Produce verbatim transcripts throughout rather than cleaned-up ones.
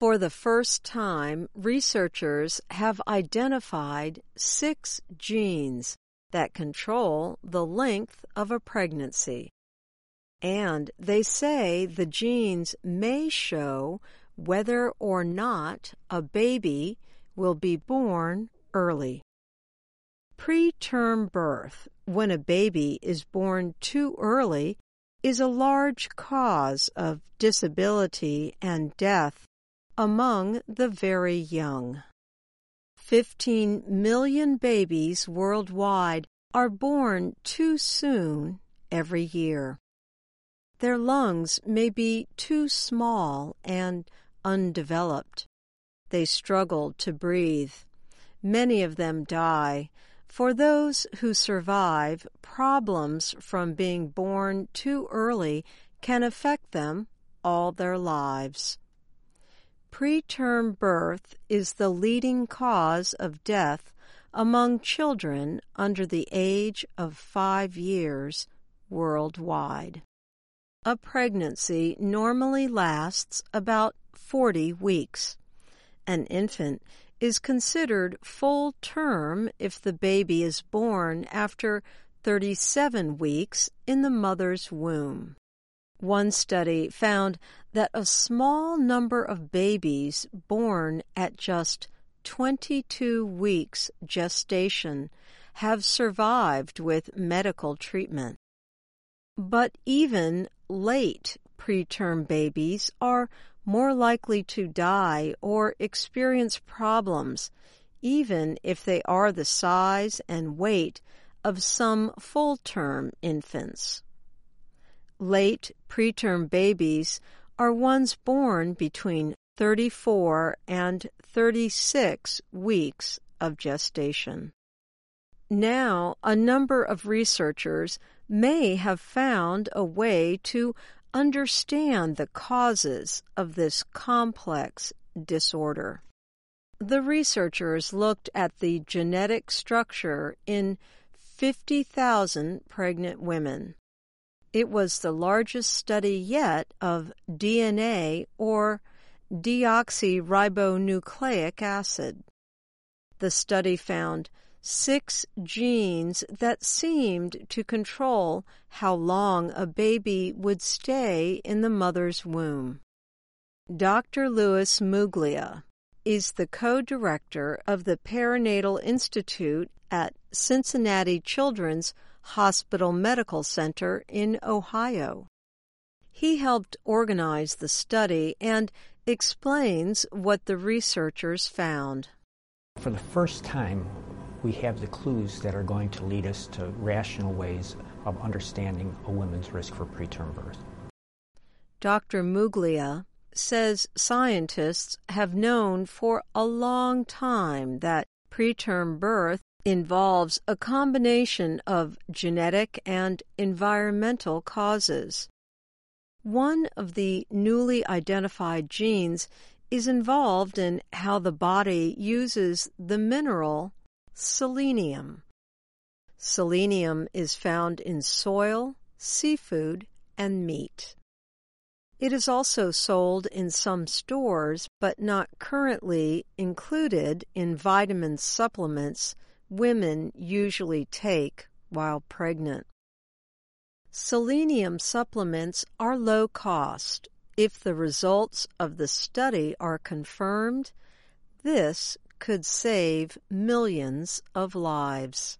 For the first time, researchers have identified six genes that control the length of a pregnancy. And they say the genes may show whether or not a baby will be born early. Preterm birth, when a baby is born too early, is a large cause of disability and death among the very young. Fifteen million babies worldwide are born too soon every year. Their lungs may be too small and undeveloped. They struggle to breathe. Many of them die. For those who survive, problems from being born too early can affect them all their lives. Preterm birth is the leading cause of death among children under the age of five years worldwide. A pregnancy normally lasts about forty weeks. An infant is considered full term if the baby is born after thirty-seven weeks in the mother's womb. One study found that a small number of babies born at just twenty-two weeks gestation have survived with medical treatment. But even late preterm babies are more likely to die or experience problems, even if they are the size and weight of some full-term infants. Late preterm babies are ones born between thirty-four and thirty-six weeks of gestation. Now, a number of researchers may have found a way to understand the causes of this complex disorder. The researchers looked at the genetic structure in fifty thousand pregnant women. It was the largest study yet of D N A or deoxyribonucleic acid. The study found six genes that seemed to control how long a baby would stay in the mother's womb. Doctor Louis Muglia is the co-director of the Perinatal Institute at Cincinnati Children's Hospital Medical Center in Ohio. He helped organize the study and explains what the researchers found. For the first time, we have the clues that are going to lead us to rational ways of understanding a woman's risk for preterm birth. Doctor Muglia says scientists have known for a long time that preterm birth involves a combination of genetic and environmental causes. One of the newly identified genes is involved in how the body uses the mineral selenium. Selenium is found in soil, seafood, and meat. It is also sold in some stores, but not currently included in vitamin supplements women usually take while pregnant. Selenium supplements are low cost. If the results of the study are confirmed, this could save millions of lives.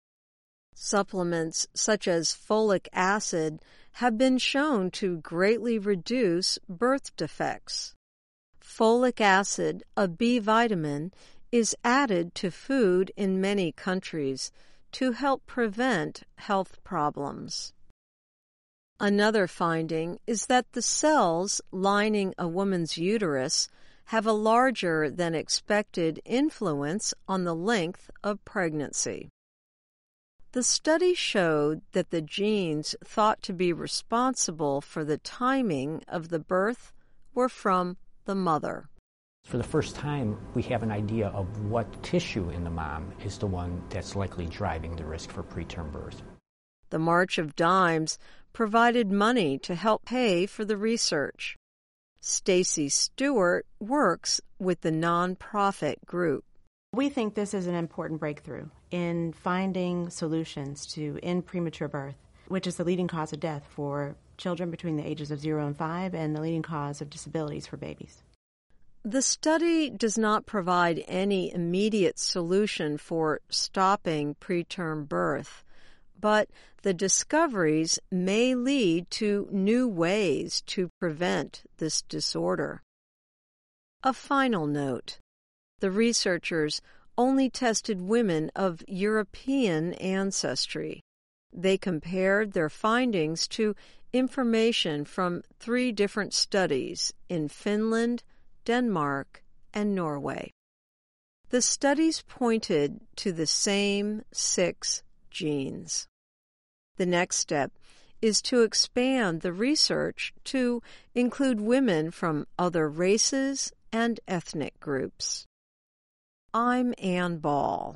Supplements such as folic acid have been shown to greatly reduce birth defects. Folic acid, a B vitamin, is added to food in many countries to help prevent health problems. Another finding is that the cells lining a woman's uterus have a larger than expected influence on the length of pregnancy. The study showed that the genes thought to be responsible for the timing of the birth were from the mother. For the first time, we have an idea of what tissue in the mom is the one that's likely driving the risk for preterm birth. The March of Dimes provided money to help pay for the research. Stacy Stewart works with the nonprofit group. We think this is an important breakthrough in finding solutions to end premature birth, which is the leading cause of death for children between the ages of zero and five and the leading cause of disabilities for babies. The study does not provide any immediate solution for stopping preterm birth, but the discoveries may lead to new ways to prevent this disorder. A final note. The researchers only tested women of European ancestry. They compared their findings to information from three different studies in Finland, Denmark, and Norway. The studies pointed to the same six genes. The next step is to expand the research to include women from other races and ethnic groups. I'm Ann Ball.